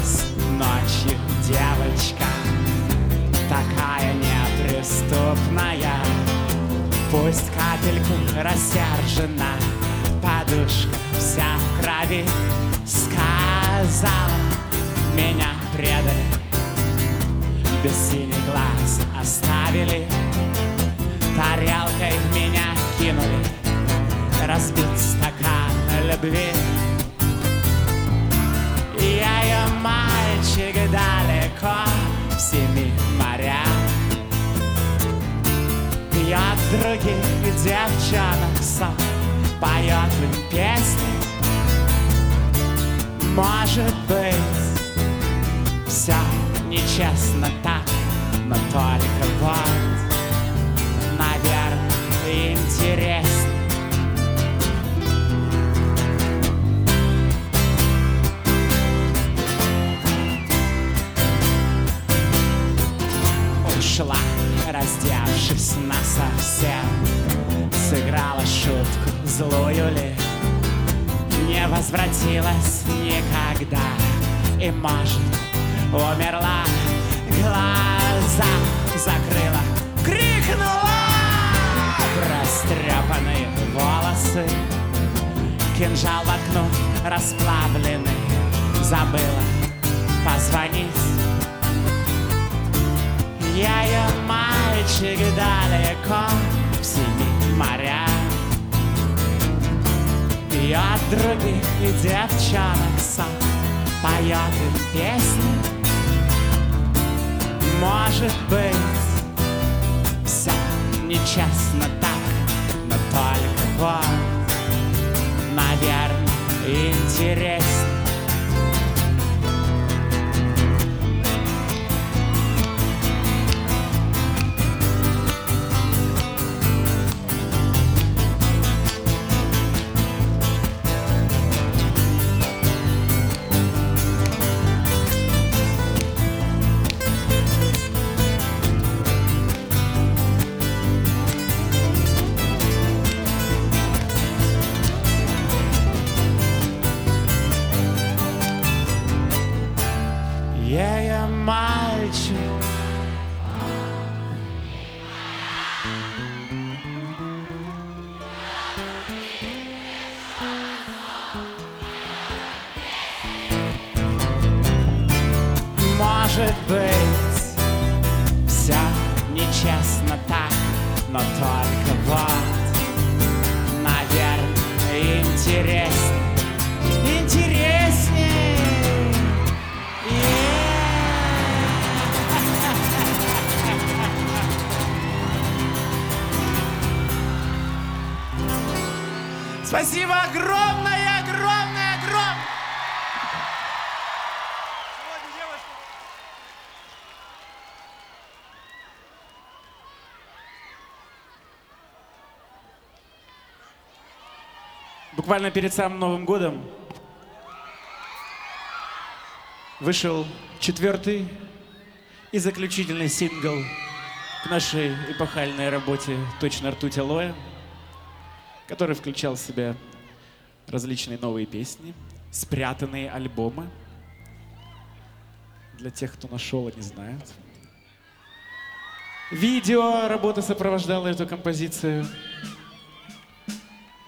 нас ночью девочка, такая неприступная. Пусть капельку рассержена, подушка вся в крови. Сказала, меня предали, без синих глаз оставили, тарелкой в меня кинули, разбит стакан любви. Я ее мальчик далеко в 7 морях, пьет других девчонок сон, поет им песни. Может быть, все нечестно так, но только вот, наверное, интересно. Ушла, раздевшись насовсем, сыграла шутку злую ли, не возвратилась никогда и, может, умерла. Глаза закрыла, крикнула, растрепанные волосы, кинжал воткнув расплавленный, забыла позвонить. Я ее мальчик далеко в 7 морях, пьет других и девчонок сон, поет им песни. Может быть, все нечестно так, но только вот, наверное, интересно. Я мальчик. Может быть, все нечестно так, но только вот, наверное, интереснее. Спасибо огромное, огромное, огромное! Сегодня, девушка. Буквально перед самым Новым годом вышел 4-й и заключительный сингл к нашей эпохальной работе «Точно ртуть алоэ», который включал в себя различные новые песни, спрятанные альбомы. Для тех, кто нашел и не знает. Видео работа сопровождала эту композицию.